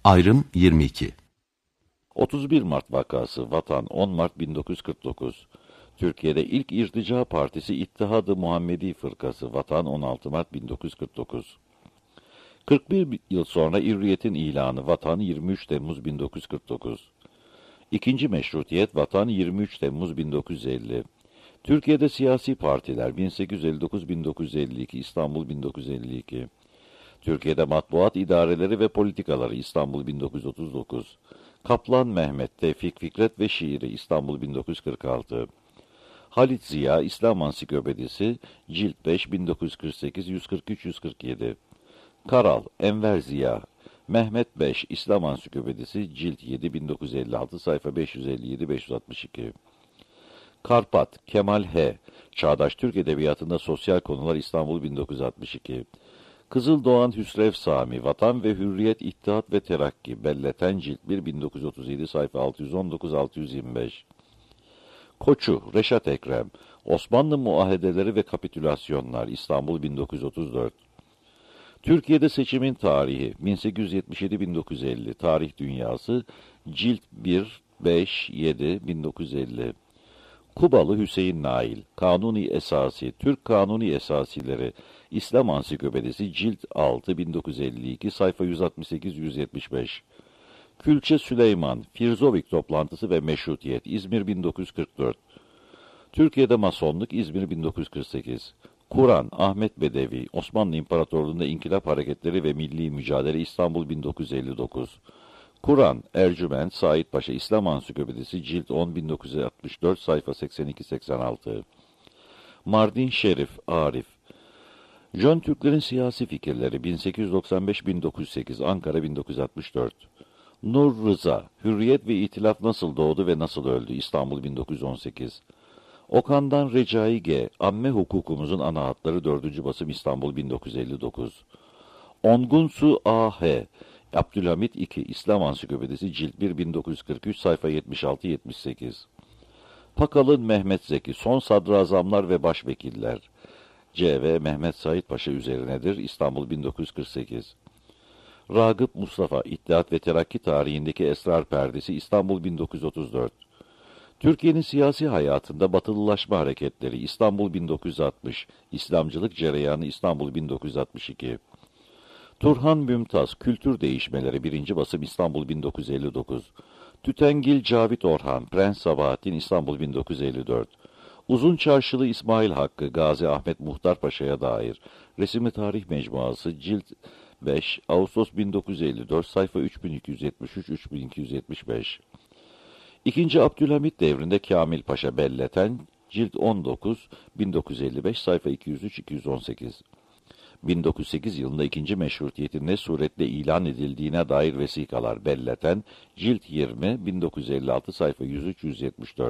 Ayrım 22. 31 Mart vakası Vatan 10 Mart 1949. Türkiye'de ilk irtica partisi İttihad-ı Muhammedi Fırkası Vatan 16 Mart 1949. 41 yıl sonra İrriyet'in ilanı Vatan 23 Temmuz 1949. İkinci Meşrutiyet Vatan 23 Temmuz 1950. Türkiye'de siyasi partiler 1859-1952 İstanbul 1952. Türkiye'de matbuat idareleri ve politikaları İstanbul 1939. Kaplan Mehmet, Tevfik Fikret ve Şiiri İstanbul 1946. Halit Ziya, İslam Ansiklopedisi, Cilt 5, 1948, 143-147. Karal, Enver Ziya, Mehmet 5, İslam Ansiklopedisi, Cilt 7, 1956, sayfa 557-562. Karpat, Kemal H., Çağdaş Türk Edebiyatı'nda Sosyal Konular İstanbul 1962. Kızıldoğan Hüsrev Sami, Vatan ve Hürriyet, İttihat ve Terakki, Belleten Cilt 1, 1937, sayfa 619-625. Koçu, Reşat Ekrem, Osmanlı Muahedeleri ve Kapitülasyonlar, İstanbul 1934. Türkiye'de seçimin tarihi, 1877-1950, Tarih Dünyası, Cilt 1, 5, 7, 1950. Kubalı Hüseyin Nail, Kanuni Esasi, Türk Kanuni Esasileri, İslam Ansiklopedisi, Cilt 6, 1952, sayfa 168-175. Külçe Süleyman, Firzovik Toplantısı ve Meşrutiyet, İzmir 1944. Türkiye'de Masonluk, İzmir 1948. Kur'an, Ahmet Bedevi, Osmanlı İmparatorluğu'nda İnkılap Hareketleri ve Milli Mücadele, İstanbul 1959. Kur'an, Ercüment, Said Paşa, İslam Ansiklopedisi, Cilt 10, 1964, sayfa 82-86. Mardin Şerif, Arif. Jön Türklerin Siyasi Fikirleri, 1895-1908, Ankara 1964. Nur Rıza, Hürriyet ve İtilaf Nasıl Doğdu ve Nasıl Öldü, İstanbul 1918. Okan'dan Recai G., Amme Hukukumuzun Ana Hatları 4. Basım, İstanbul 1959. Ongunsu A.H., Abdülhamit II, İslam Ansiklopedisi, Cilt 1, 1943, sayfa 76-78. Pakal'ın Mehmet Zeki, Son Sadrazamlar ve Başvekiller, C.V. Mehmet Said Paşa üzerinedir, İstanbul 1948. Ragıp Mustafa, İttihat ve Terakki tarihindeki esrar perdesi, İstanbul 1934. Türkiye'nin siyasi hayatında batılılaşma hareketleri, İstanbul 1960, İslamcılık cereyanı, İstanbul 1962. Turhan Mümtaz, Kültür Değişmeleri, 1. Basım, İstanbul 1959. Tütengil Cavit Orhan, Prens Sabahattin, İstanbul 1954. Uzun Çarşılı İsmail Hakkı, Gazi Ahmet Muhtar Paşa'ya dair, Resimli Tarih Mecmuası, Cilt 5, Ağustos 1954, sayfa 3273-3275. İkinci Abdülhamit devrinde Kamil Paşa Belleten, Cilt 19, 1955, sayfa 203-218. 1908 yılında 2. Meşrutiyetin ne suretle ilan edildiğine dair vesikalar Belleten, Cilt 20, 1956, sayfa 103-174.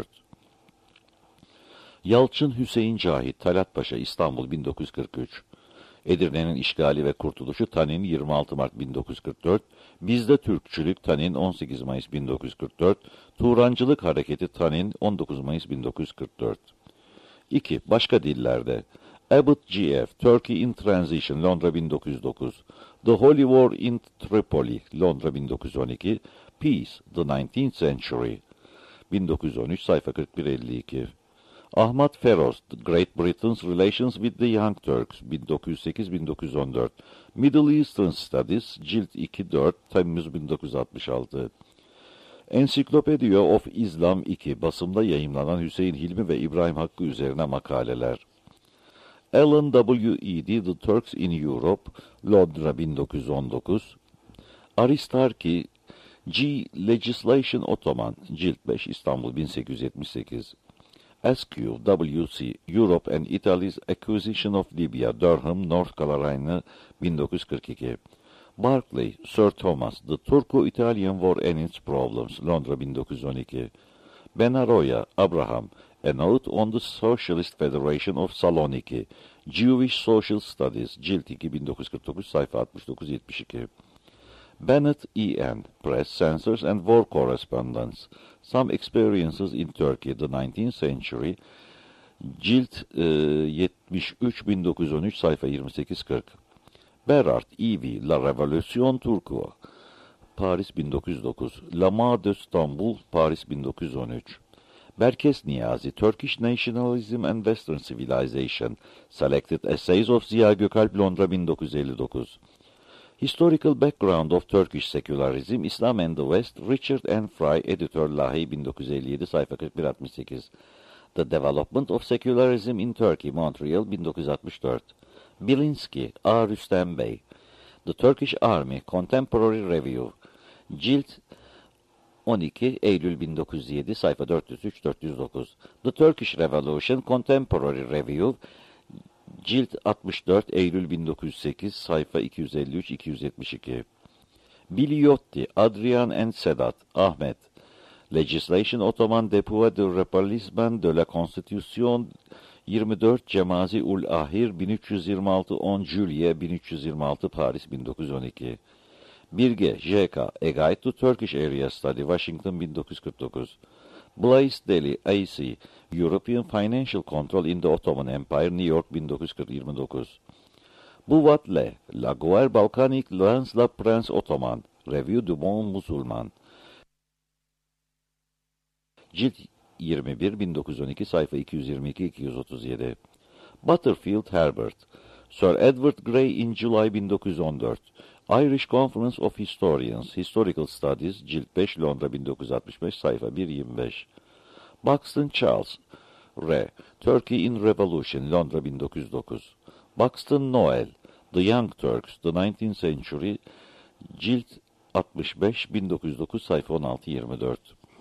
Yalçın Hüseyin Cahit, Talat Paşa, İstanbul 1943. Edirne'nin işgali ve kurtuluşu, Tanin 26 Mart 1944, Bizde Türkçülük, Tanin 18 Mayıs 1944, Turancılık Hareketi, Tanin 19 Mayıs 1944. 2. Başka dillerde. Abbott G.F., Turkey in Transition, Londra 1909. The Holy War in Tripoli, Londra 1912. Peace, The 19th Century, 1913, sayfa 41-52. Ahmad Feroz, Great Britain's Relations with the Young Turks, 1908-1914. Middle Eastern Studies, Cilt 2-4, Temmuz 1966. Encyclopedia of Islam 2, basımda yayımlanan Hüseyin Hilmi ve İbrahim Hakkı üzerine makaleler. Alan W. Edey, The Turks in Europe, Londra 1919. Aristarki, G. Legislation Ottoman, Cilt 5, İstanbul 1878. Askew, W.C., Europe and Italy's Acquisition of Libya, Durham, North Carolina, 1942. Barclay, Sir Thomas, The Turco-Italian War and Its Problems, Londra 1912. Benaroya, Abraham, A Note on the Socialist Federation of Saloniki, Jewish Social Studies, Cilt 2, 1949, sayfa 69-72. Bennett E.N., Press Censors and War Correspondence, Some Experiences in Turkey, The 19th Century, Cilt 73, 1913, sayfa 28-40. Berard E.V., La Revolution Turco, Paris 1909. Lama de İstanbul, Paris 1913. Berkes Niyazi, Turkish Nationalism and Western Civilization, Selected Essays of Ziya Gökalp, Londra 1959. Historical Background of Turkish Secularism, Islam and the West, Richard N. Fry, Editör, Lahey 1957, sayfa 41-68. The Development of Secularism in Turkey, Montreal 1964. Bilinski, A. Rüstem Bey, The Turkish Army, Contemporary Review, Cilt 12, Eylül 1907, sayfa 403-409. The Turkish Revolution, Contemporary Review, Cilt 64, Eylül 1908, sayfa 253-272. Biliotti, Adrian and Sedat, Ahmet. Legislation Ottoman Dépôt de Rétablissement de la Constitution 24 Cemazi ul Ahir 1326 10 Juillet 1326 Paris 1912. Birge, J.K. A Guide to Turkish Area Study, Washington 1949. Blaisdell, A.C. European Financial Control in the Ottoman Empire, New York 1929. Buvatle, La Guerre Balkanique dans la Prince Ottoman, Revue du Monde Musulman. Cilt 21, 1912, sayfa 222-237. Butterfield, Herbert. Sir Edward Grey in July 1914. Irish Conference of Historians, Historical Studies, Cilt 5, Londra 1965, sayfa 125. Buxton Charles, R. Turkey in Revolution, Londra 1909. Buxton Noel, The Young Turks, The 19th Century, Cilt 65, 1909, sayfa 16-24.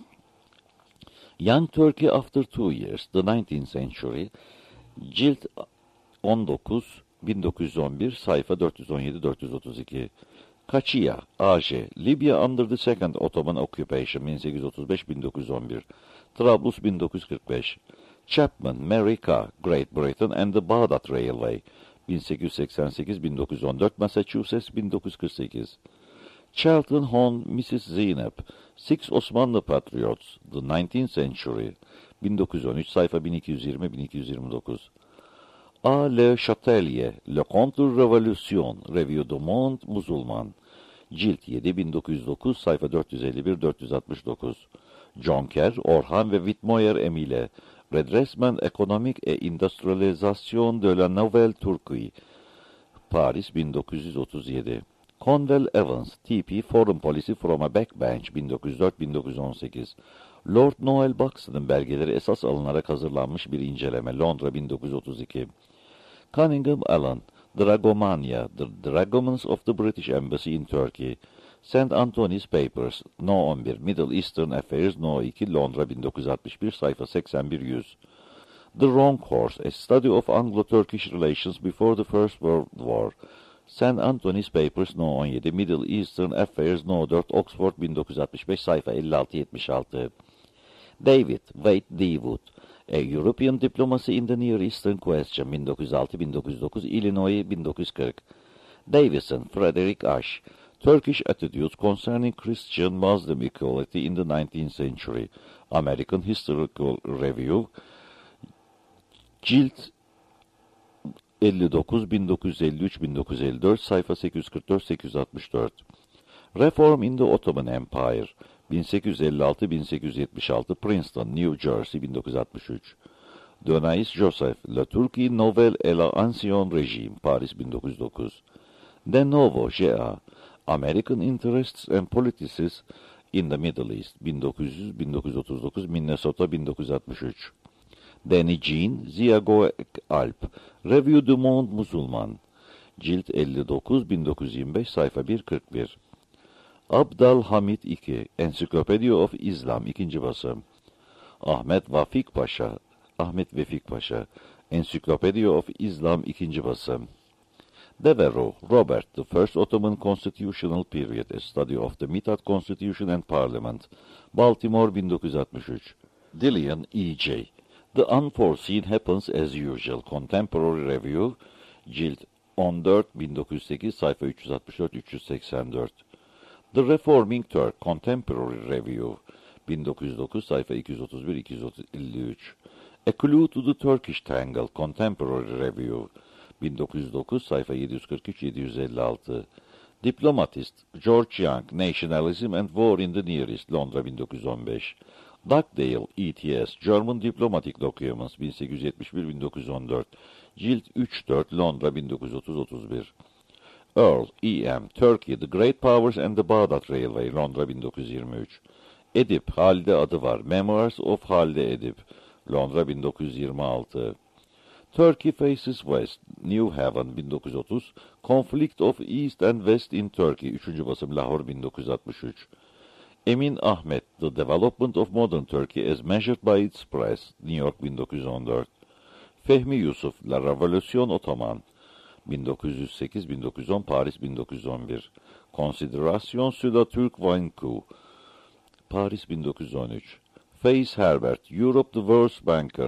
Young Turkey After 2 Years, The 19th Century, Cilt 19, 1911, sayfa 417-432. Kaçia, A.J. Libya Under the Second Ottoman Occupation, 1835-1911. Trablus 1945. Chapman, Mary K. Great Britain and the Baghdad Railway, 1888-1914, Massachusetts 1948. Charlton Hon, Mrs. Zeynep, Six Osmanlı Patriots, The 19th Century, 1913, sayfa 1220-1229. A. Le Chatelier, Le Contre-Révolution, Revue du Monde Musulman, Cilt 7, 1909, sayfa 451-469. Jonker, Orhan ve Whitmoyer Emile, Redressement économique et industrialisation de la Nouvelle Turquie, Paris 1937. Conwell Evans, T.P. Foreign Policy from a Backbench, 1904-1918. Lord Noel Buxton'ın belgeleri esas alınarak hazırlanmış bir inceleme, Londra 1932. Cunningham Allen, Dragomania, The Dragomans of the British Embassy in Turkey, St. Anthony's Papers, No. 11, Middle Eastern Affairs, No. 2, Londra 1961, sayfa 81-100. The Wrong Course, A Study of Anglo-Turkish Relations Before the First World War, St. Anthony's Papers, No. 17, Middle Eastern Affairs, No. 4, Oxford 1965, sayfa 56-76. David, Wade D. Wood, A European Diplomacy in the Near Eastern Question, 1906-1909, Illinois 1940. Davison, Frederick Ash, Turkish Attitudes Concerning Christian-Muslim Equality in the 19th Century, American Historical Review, Cilt 59, 1953-1954, sayfa 844-864. Reform in the Ottoman Empire, 1856-1876, Princeton, New Jersey, 1963. Dönais Joseph, La Turquie Nouvelle et l'Ancien Régime, Paris, 1909. De Novo, J.A., American Interests and Politics in the Middle East, 1900-1939, Minnesota, 1963. Danny Jean, Ziya Gökalp, Revue du Monde Musulman, Cilt 59, 1925, sayfa 141. Abdal Hamid II, Encyclopedia of Islam, 2. basım. Ahmet Vefik Paşa, Encyclopedia of Islam, 2. basım. Devereux, Robert, The First Ottoman Constitutional Period, A Study of the Mithat Constitution and Parliament, Baltimore, 1963. Dillon, E.J., The Unforeseen Happens as Usual, Contemporary Review, Cilt 14, 1908, sayfa 364-384. The Reforming Turk, Contemporary Review, 1909, sayfa 231-253. A Clue to the Turkish Tangle, Contemporary Review, 1909, sayfa 743-756. Diplomatist, George Young, Nationalism and War in the Near East, Londra 1915. Dugdale, E.T.S., German Diplomatic Documents, 1871-1914, Cilt 3-4, Londra 1930-31. Earl, E.M., Turkey, The Great Powers and the Bağdat Railway, Londra 1923. Edip, Halide adı var, Memoirs of Halide Edip, Londra 1926. Turkey Faces West, New Haven 1930, Conflict of East and West in Turkey, 3. basım Lahor 1963. Emin Ahmet, The Development of Modern Turkey as Measured by its Press, New York 1914. Fehmi Yusuf, La Révolution Ottoman, 1908-1910, Paris 1911. Considération sur la Turc vaincu, Paris 1913. Faith Herbert, Europe the Worst Banker,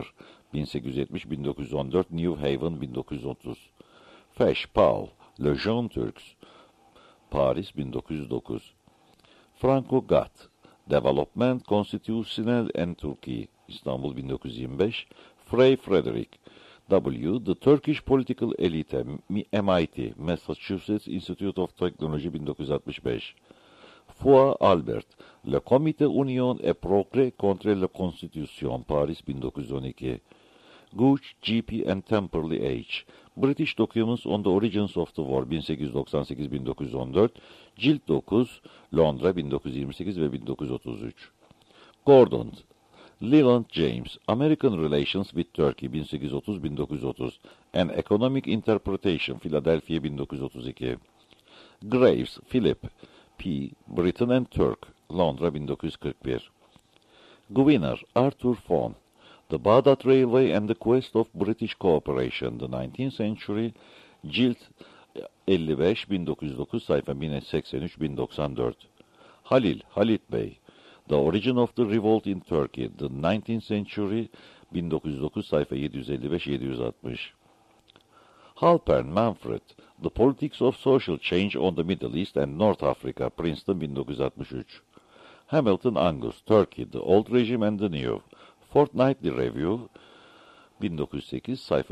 1870-1914, New Haven 1930. Fesh Paul, Le Jeune Turcs, Paris 1909. Franco Gatt, Development Constitutional and Turkey, İstanbul 1925. Frey Frederick W., The Turkish Political Elite, MIT, Massachusetts Institute of Technology 1965. Foy Albert, Le Comité Union et Progrès contre la Constitution, Paris 1912. Gooch, G.P. and Temperley H., British Documents on the Origins of the War, 1898-1914, Cilt 9, Londra 1928 ve 1933. Gordon, Leland James, American Relations with Turkey, 1830-1930, An Economic Interpretation, Philadelphia 1932. Graves, Philip P., Britain and Turk, Londra 1941. Gwinner, Arthur Fon, The Bağdat Railway and the Quest of British Cooperation, The 19th Century, Cilt 55, 1909, sayfa 1083-1094. Halil, Halit Bey, The Origin of the Revolt in Turkey, The 19th Century, 1909, sayfa 755-760. Halpern, Manfred, The Politics of Social Change on the Middle East and North Africa, Princeton 1963. Hamilton Angus, Turkey, The Old Regime and the New, Fortnightly Review, 1908, sayfa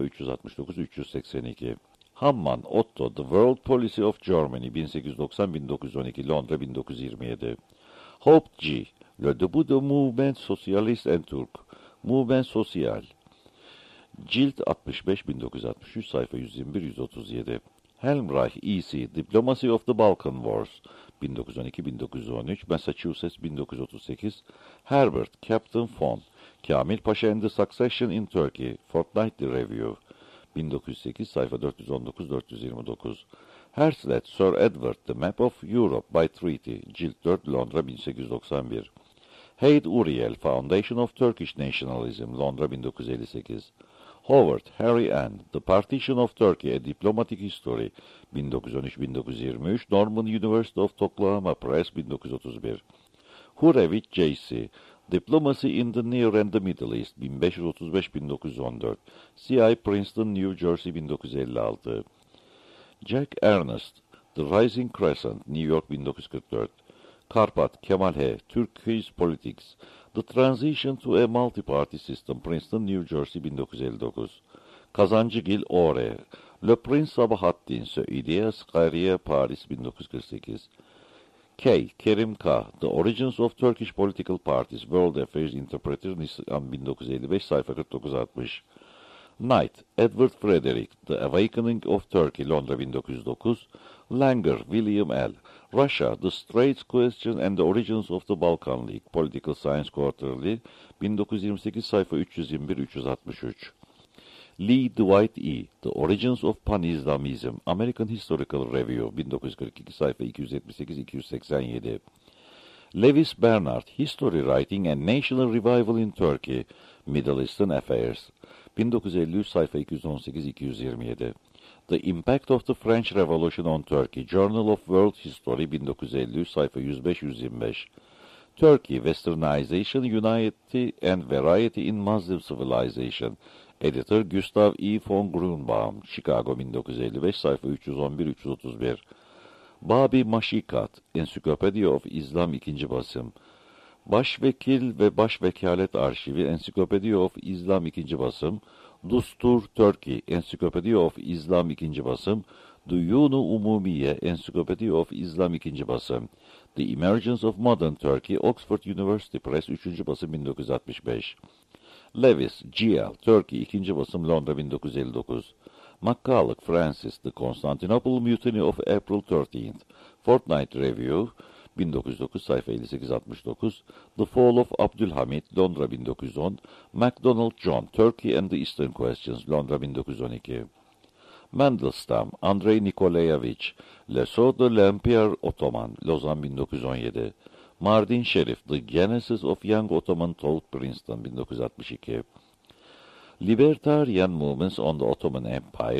369-382. Hamman, Otto, The World Policy of Germany, 1890-1912, Londra 1927. Hope G., Le Début du Mouvement Socialiste en Turc, Mouvement Social, Cilt 65, 1963, sayfa 121-137. Helmreich, E.C., Diplomacy of the Balkan Wars, 1912-1913, Massachusetts 1938. Herbert, Captain Fon, Kamil Pasha and the Succession in Turkey, Fortnightly Review, 1908, sayfa 419-429. Herslet, Sir Edward, The Map of Europe by Treaty, Cilt 4, Londra 1891. Haid Uriel, Foundation of Turkish Nationalism, Londra 1958. Howard, Harry Ann, The Partition of Turkey, A Diplomatic History, 1913-1923, Norman University of Oklahoma Press, 1931. Hurevich, J.C., Diplomacy in the Near and the Middle East, 1535-1914, C.I. Princeton, New Jersey, 1956. Jack Ernest, The Rising Crescent, New York, 1944. Karpat, Kemal H., Turkish Politics, The Transition to a Multi-Party System, Princeton, New Jersey, 1959. Kazancıgil, O.R., Le Prince Sabahattin, Ideas Skyriye, Paris, 1948. K. Kerim K., The Origins of Turkish Political Parties, World Affairs Interpreter, Nisan 1955, sayfa 49-60. Knight, Edward Frederick, The Awakening of Turkey, Londra 1909. Langer, William L., Russia, The Straits Question and the Origins of the Balkan League, Political Science Quarterly, 1928, sayfa 321-363. Lee Dwight E., The Origins of Pan-Islamism, American Historical Review, 1942, sayfa 278-287. Lewis Bernard, History Writing and National Revival in Turkey, Middle Eastern Affairs, 1953, sayfa 218-227. The Impact of the French Revolution on Turkey, Journal of World History, 1950, sayfa 105-125. Turkey, Westernization, Unity and Variety in Muslim Civilization, Editor Gustav E. von Grunbaum, Chicago, 1955, sayfa 311-331. Babi Mashikat, Encyclopedia of Islam 2. basım. Başvekil ve Başvekalet Arşivi, Encyclopedia of Islam 2. basım. Dustur Turkey, Encyclopedia of Islam 2. basım. Duyun-u Umumiye, Encyclopedia of Islam 2. basım. The Emergence of Modern Turkey, Oxford University Press 3. basım 1965. Lewis, G.L. Turkey 2. basım Londra 1959. McCulloch, Francis, The Constantinople Mutiny of April 13th. Fortnight Review 1909 sayfa 58-69. The Fall of Abdülhamid, Londra 1910. MacDonald John, Turkey and the Eastern Questions, Londra 1912. Mandelstam, Andrei Nikolayevich, L'Essor de l'Empire Ottoman, Lozan 1917. Mardin Şerif, The Genesis of Young Ottoman Thought, Princeton 1962. Libertarian Movements on the Ottoman Empire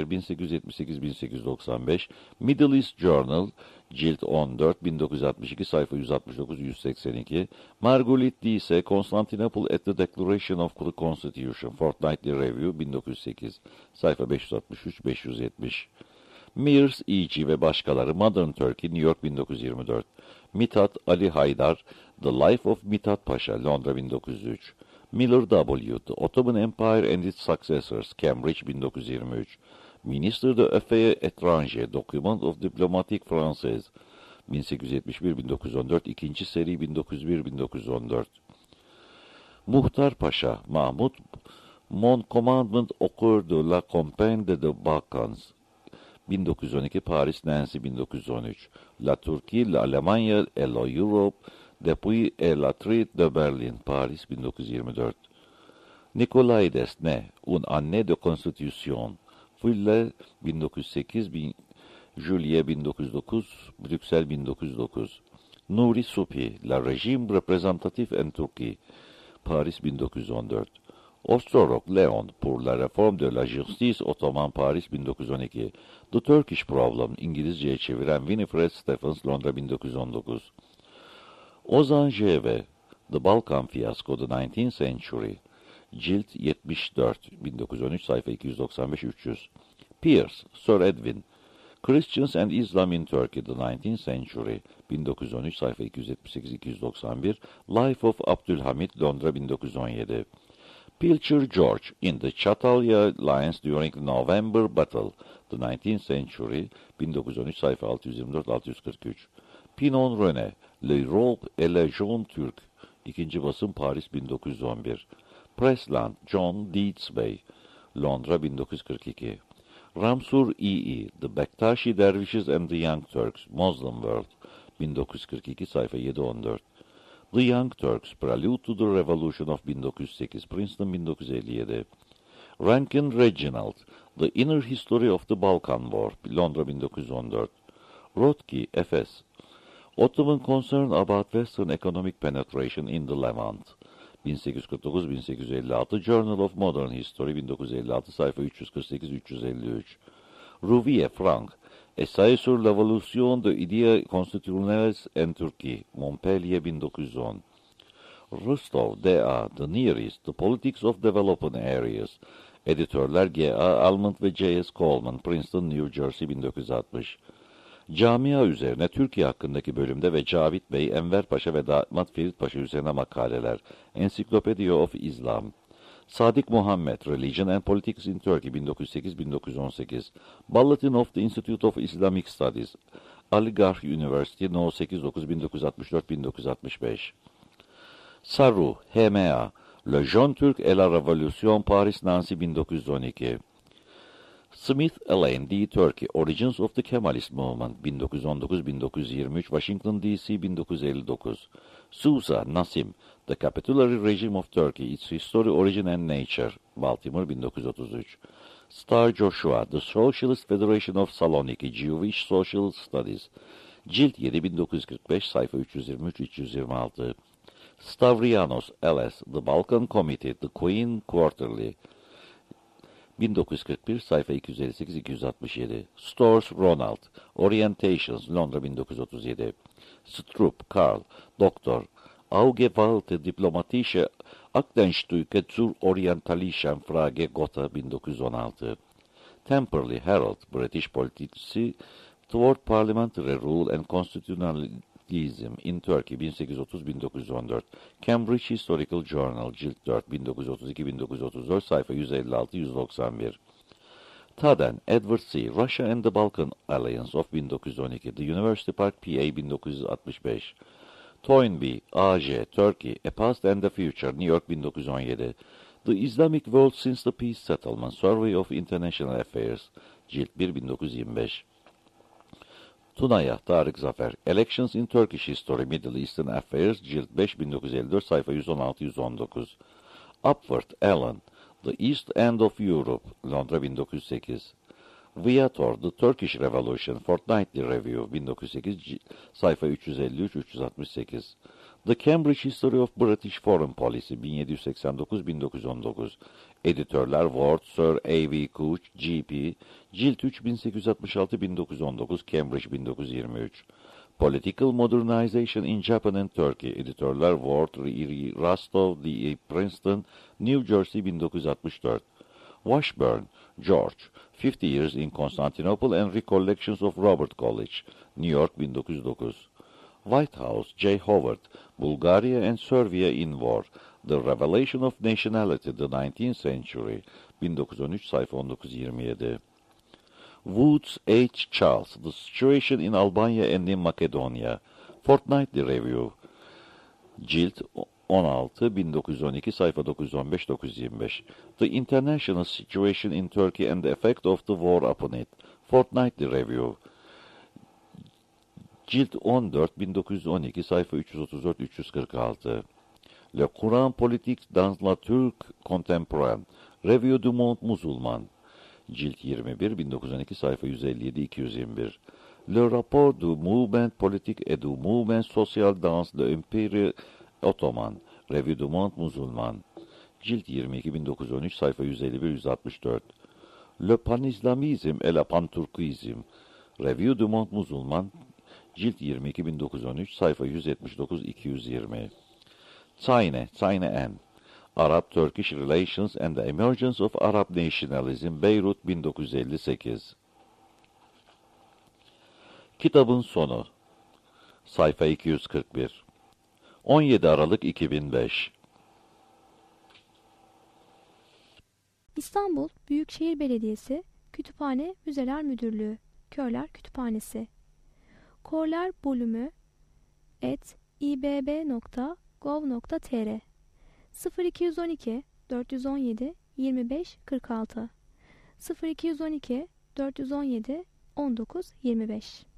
1878-1895, Middle East Journal, Cilt 14, 1962, sayfa 169-182, Marguerite Dise, Constantinople at the Declaration of the Constitution, Fortnightly Review 1908, sayfa 563-570. Mears, E.G. ve başkaları, Modern Turkey, New York 1924. Mithat Ali Haydar, The Life of Mithat Paşa, Londra 1903. Miller W., The Ottoman Empire and its Successors, Cambridge 1923. Ministre de Affaires étrangères, Document of Diplomatique Française, 1871-1914, ikinci seri 1901-1914. Muhtar Paşa, Mahmud, Mon Commandement au cours de la Campagne de Balkans, 1912, Paris, Nancy 1913. La Turquie, l'Allemagne et l'Europe, depuis et la traite de Berlin, Paris 1924. Nikolaides ne, une année de constitution, Fulle 1908, Juillet 1909, Bruxelles 1909. Nuri Supi, La régime représentatif en Turquie, Paris 1914. Ostrorok Leon, pour la réforme de la justice ottoman, Paris 1912. The Turkish Problem, İngilizceye çeviren Winifred Stephens, Londra 1919. Ozan J.V., The Balkan Fiasco, The 19th Century, Cilt 74, 1913, sayfa 295-300. Pierce, Sir Edwin, Christians and Islam in Turkey, The 19th Century, 1913, sayfa 278-291, Life of Abdülhamid, Londra 1917. Pilcher George, In the Chatalya Lines During the November Battle, The 19th Century, 1913, sayfa 624-643. Pinon René, L'Europe et la Jeune Turque, 2. basım Paris 1911. Presland, John Deeds Bey, Londra 1942. Ramsur E.E., The Bektashi Dervishes and the Young Turks, Muslim World, 1942, sayfa 714. The Young Turks, Prelude to the Revolution of 1908, Princeton 1957. Rankin Reginald, The Inner History of the Balkan War, Londra 1914. Rothke, F.S., Ottoman Concern About Western Economic Penetration in the Levant, 1849-1856, Journal of Modern History, 1956, sayfa 348-353. Rouvier, Frank, Essai sur l'évolution de idées constitutionnelles en Turquie, Montpellier, 1910. Rostov, D.A., The Near East, The Politics of Developing Areas, editörler G.A. Almond ve J.S. Coleman, Princeton, New Jersey, 1960. Camia üzerine Türkiye hakkındaki bölümde ve Cavit Bey, Enver Paşa ve Damat Ferit Paşa üzerine makaleler. Encyclopedia of Islam. Sadık Muhammed, Religion and Politics in Turkey, 1908-1918. Bulletin of the Institute of Islamic Studies. Aligarh University, No. 8-9, 1964-1965. Saru, H.M.A., Le Jeune Turc et la Révolution, Paris, Nancy, 1912. Smith, Elaine D. Turkey, Origins of the Kemalist Movement, 1919-1923, Washington, D.C., 1959. Sousa, Nasim, The Capitulary Regime of Turkey, Its History, Origin and Nature, Baltimore, 1933. Starr Joshua, The Socialist Federation of Saloniki, Jewish Social Studies, Cilt 7, 1945, sayfa 323-326. Stavrianos, L.S., The Balkan Committee, The Queen Quarterly, 1941, sayfa 258-267. Storrs, Ronald, Orientations, Londra 1937. Stroop, Karl, Doktor, Augewalte Diplomatische Aktenstücke zur Orientalischen Frage, Gotha, 1916. Temperley, Harold, British Policy Toward Parliamentary Rule and Constitutionalism in Turkey, 1830-1914. Cambridge Historical Journal, Cilt 4, 1932-1934, sayfa 156-191. Taden, Edward C. Russia and the Balkan Alliance of 1912. The University Park, PA 1965. Toynbee, A.J. Turkey, A Past and the Future, New York 1917. The Islamic World Since the Peace Settlement, Survey of International Affairs, Cilt 1 1925. Tunaya, Tarık Zafer, Elections in Turkish History, Middle Eastern Affairs, Cilt 5 1954, sayfa 116-119. Upward, Alan, The East End of Europe, Londra 1908. Viator, The Turkish Revolution, Fortnightly Review, 1908, sayfa 353-368. The Cambridge History of British Foreign Policy, 1789-1919. Editörler Ward, Sir A.V. Couch, G.P., Cilt 3, 1866-1919, Cambridge 1923. Political Modernization in Japan and Turkey, Editörler Ward, R. Rostov, D. Princeton, New Jersey 1964. Washburn, George, 50 Years in Constantinople and Recollections of Robert College, New York 1909. Whitehouse, J. Howard, Bulgaria and Serbia in War, The Revelation of Nationality, The 19th Century, 1913, sayfa 1927. Woods, H. Charles, The Situation in Albania and in Macedonia, Fortnightly Review, Cilt 16, 1912, sayfa 915-925. The International Situation in Turkey and the Effect of the War Upon It, Fortnightly Review, Cilt 14, 1912, sayfa 334-346. Le Courant Politique dans la Turque Contemporaine, Revue du Monde Musulman, Cilt 21, 1912, sayfa 157-221. Le Rapport du Mouvement Politique et du Mouvement Social dans l'Empire Ottoman, Revue du Monde Musulman, Cilt 22, 1913, sayfa 151-164. Le Panislamisme et le Panturkizm, Revue du Monde Musulman, Cilt 22, 1913, sayfa 179-220. China N. Arab-Turkish Relations and the Emergence of Arab Nationalism, Beyrut 1958. Kitabın sonu. Sayfa 241. 17 Aralık 2005. İstanbul Büyükşehir Belediyesi Kütüphane Müzeler Müdürlüğü Körler Kütüphanesi Korler Bölümü @ibb.gov.tr 0212 417 25 46 0212 417 19 25